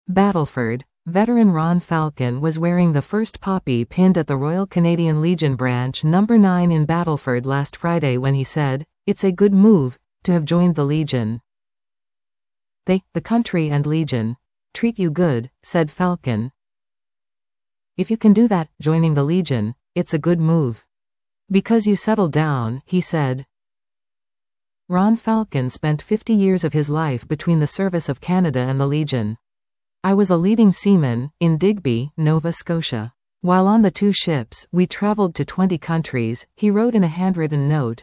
Battleford. Veteran Ron Falcon was wearing the first poppy pinned at the Royal Canadian Legion Branch No. 9 in Battleford last Friday when he said, "It's a good move to have joined the Legion. They, the country and Legion, treat you good," said Falcon. "If you can do that, joining the Legion, it's a good move. Because you settle down," he said. Ron Falcon spent 50 years of his life between the service of Canada and the Legion. "I was a leading seaman in Digby, Nova Scotia. While on the two ships, we traveled to 20 countries," he wrote in a handwritten note.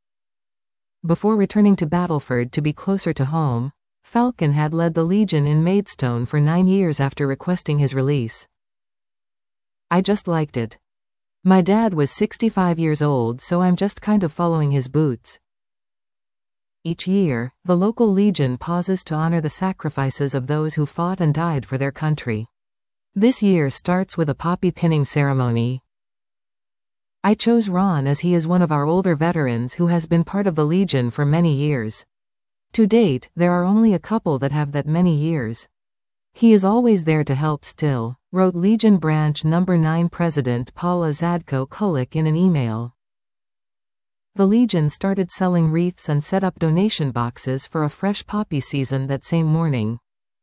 Before returning to Battleford to be closer to home, Falcon had led the Legion in Maidstone for 9 years after requesting his release. "I just liked it. My dad was 65 years old, so I'm just kind of following his boots." Each year, the local Legion pauses to honor the sacrifices of those who fought and died for their country. This year starts with a poppy pinning ceremony. "I chose Ron as he is one of our older veterans who has been part of the Legion for many years. To date, there are only a couple that have that many years. He is always there to help still," wrote Legion Branch No. 9 President Paula Zadko-Kulik in an email. The Legion started selling wreaths and set up donation boxes for a fresh poppy season that same morning.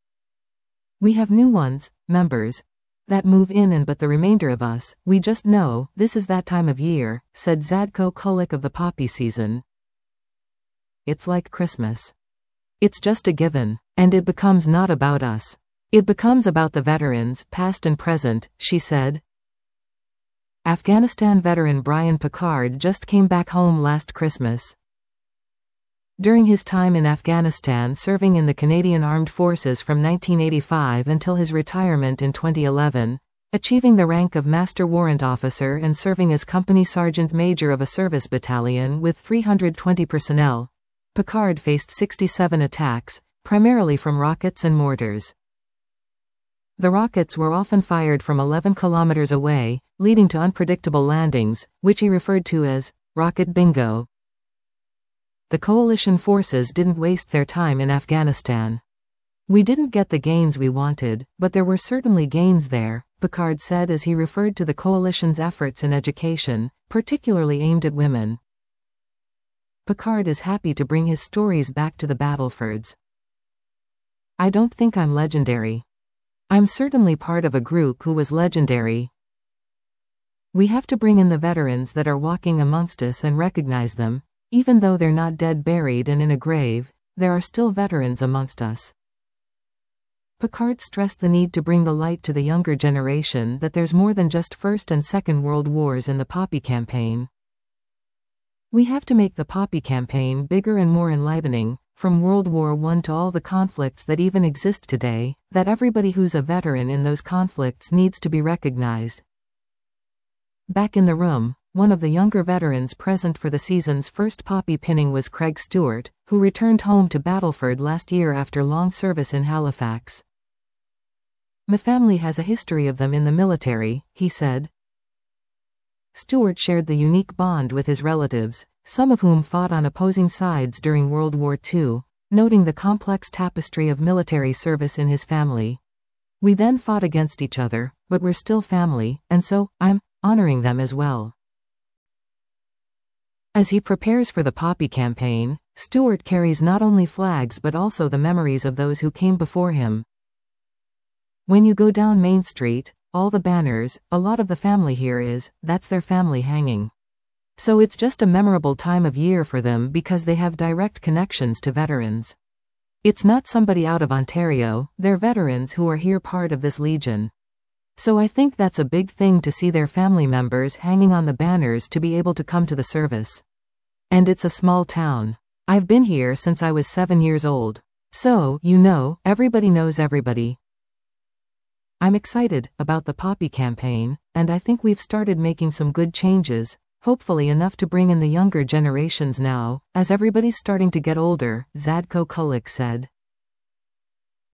"We have new ones, members, that move in but the remainder of us, we just know this is that time of year," said Zadko-Kulik of the poppy season. "It's like Christmas. It's just a given, and it becomes not about us. It becomes about the veterans, past and present," she said. Afghanistan veteran Brian Pickard just came back home last Christmas. During his time in Afghanistan serving in the Canadian Armed Forces from 1985 until his retirement in 2011, achieving the rank of Master Warrant Officer and serving as Company Sergeant Major of a service battalion with 320 personnel, Pickard faced 67 attacks, primarily from rockets and mortars. The rockets were often fired from 11 kilometers away, leading to unpredictable landings, which he referred to as rocket bingo. The coalition forces didn't waste their time in Afghanistan. "We didn't get the gains we wanted, but there were certainly gains there," Pickard said as he referred to the coalition's efforts in education, particularly aimed at women. Pickard is happy to bring his stories back to the Battlefords. "I don't think I'm legendary. I'm certainly part of a group who was legendary. We have to bring in the veterans that are walking amongst us and recognize them. Even though they're not dead, buried and in a grave, there are still veterans amongst us." Pickard stressed the need to bring the light to the younger generation that there's more than just First and Second World Wars in the Poppy Campaign. "We have to make the Poppy Campaign bigger and more enlightening, from World War I to all the conflicts that even exist today, that everybody who's a veteran in those conflicts needs to be recognized." Back in the room, one of the younger veterans present for the season's first poppy pinning was Craig Stewart, who returned home to Battleford last year after long service in Halifax. "My family has a history of them in the military," he said. Stewart shared the unique bond with his relatives, some of whom fought on opposing sides during World War II, noting the complex tapestry of military service in his family. "We then fought against each other, but we're still family, and so, I'm honoring them as well." As he prepares for the Poppy Campaign, Stewart carries not only flags but also the memories of those who came before him. "When you go down Main Street, all the banners, a lot of the family here that's their family hanging. So it's just a memorable time of year for them because they have direct connections to veterans. It's not somebody out of Ontario, they're veterans who are here part of this Legion. So I think that's a big thing to see their family members hanging on the banners to be able to come to the service. And it's a small town. I've been here since I was 7 years old. So, everybody knows everybody. I'm excited about the Poppy Campaign, and I think we've started making some good changes, hopefully enough to bring in the younger generations now, as everybody's starting to get older," Zadko-Kulik said.